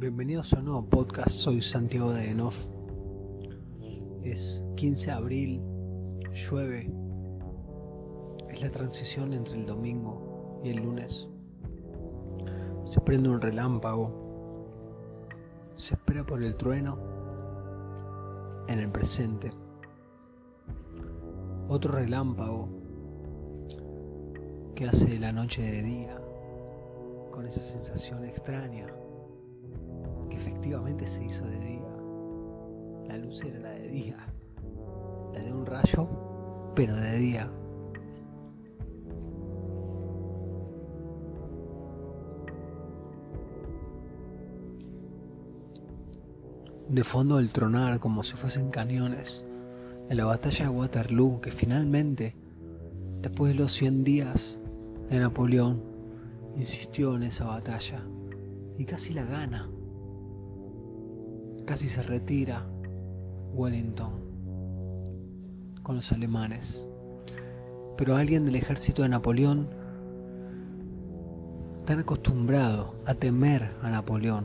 Bienvenidos a un nuevo podcast, soy Santiago de Enof. Es 15 de abril, llueve, es la transición entre el domingo y el lunes. Se prende un relámpago, se espera por el trueno en el presente. Otro relámpago que hace la noche de día con esa sensación extraña que efectivamente se hizo de día. La luz era la de día, la de un rayo, pero de día. De fondo el tronar como si fuesen cañones en la batalla de Waterloo, que finalmente, después de los 100 días de Napoleón, insistió en esa batalla y casi la gana. Casi se retira Wellington con los alemanes. Pero alguien del ejército de Napoleón, tan acostumbrado a temer a Napoleón,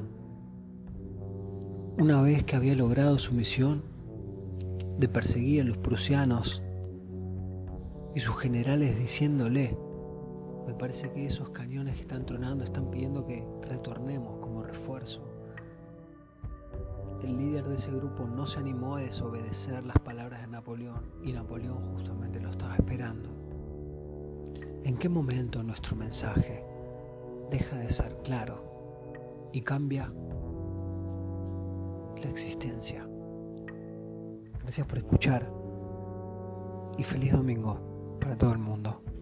una vez que había logrado su misión de perseguir a los prusianos y sus generales diciéndole: me parece que esos cañones que están tronando están pidiendo que retornemos como refuerzo. El líder de ese grupo no se animó a desobedecer las palabras de Napoleón, y Napoleón justamente lo estaba esperando. ¿En qué momento nuestro mensaje deja de ser claro y cambia la existencia? Gracias por escuchar y feliz domingo para todo el mundo.